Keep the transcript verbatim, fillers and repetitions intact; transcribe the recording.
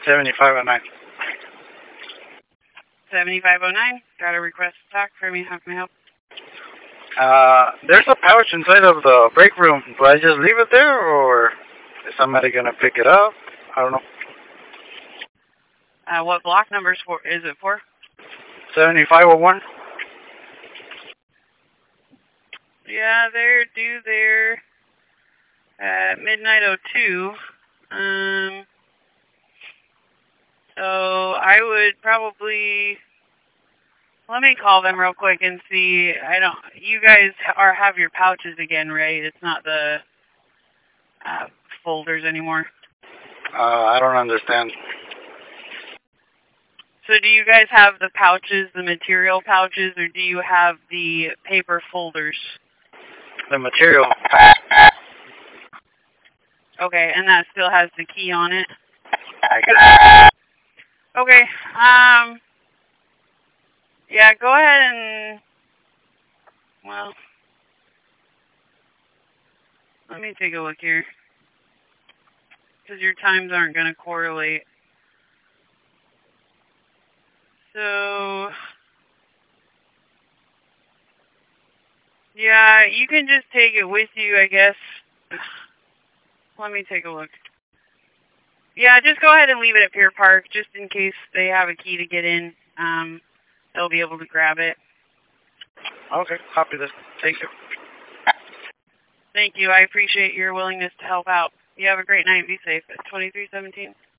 seventy-five oh nine. seventy-five oh nine. Got a request to talk for me. How can I help? Uh, there's a pouch inside of the break room. Do I just leave it there, or is somebody gonna pick it up? I don't know. Uh, what block numbers for is it for? seventy-five oh one. Yeah, they're due there at midnight oh two. Um, so I would probably, let me call them real quick and see. I don't, you guys are have your pouches again, right? It's not the uh, folders anymore. Uh, I don't understand. So do you guys have the pouches, the material pouches, or do you have the paper folders? The material. Okay, and that still has the key on it? I guess. Okay, um, yeah, go ahead and, well, let me take a look here, because your times aren't going to correlate. So, yeah, you can just take it with you, I guess. Let me take a look. Yeah, just go ahead and leave it at Pier Park, just in case they have a key to get in. Um, they'll be able to grab it. Okay, copy this. Thank you. Thank you. I appreciate your willingness to help out. You have a great night. Be safe. At twenty-three seventeen.